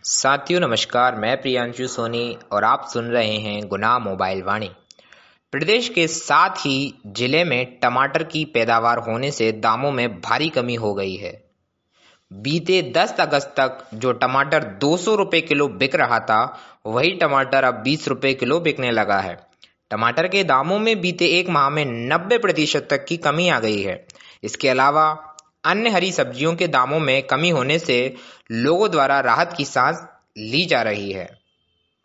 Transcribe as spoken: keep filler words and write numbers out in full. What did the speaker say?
साथियों नमस्कार, मैं प्रियांशु सोनी और आप सुन रहे हैं गुना मोबाइल वाणी। प्रदेश के साथ ही जिले में टमाटर की पैदावार होने से दामों में भारी कमी हो गई है। बीते दस अगस्त तक जो टमाटर दो सौ रुपये किलो बिक रहा था, वही टमाटर अब बीस रुपये किलो बिकने लगा है। टमाटर के दामों में बीते एक माह में नब्बे प्रतिशत तक की कमी आ गई है। इसके अलावा अन्य हरी सब्जियों के दामों में कमी होने से लोगों द्वारा राहत की सांस ली जा रही है।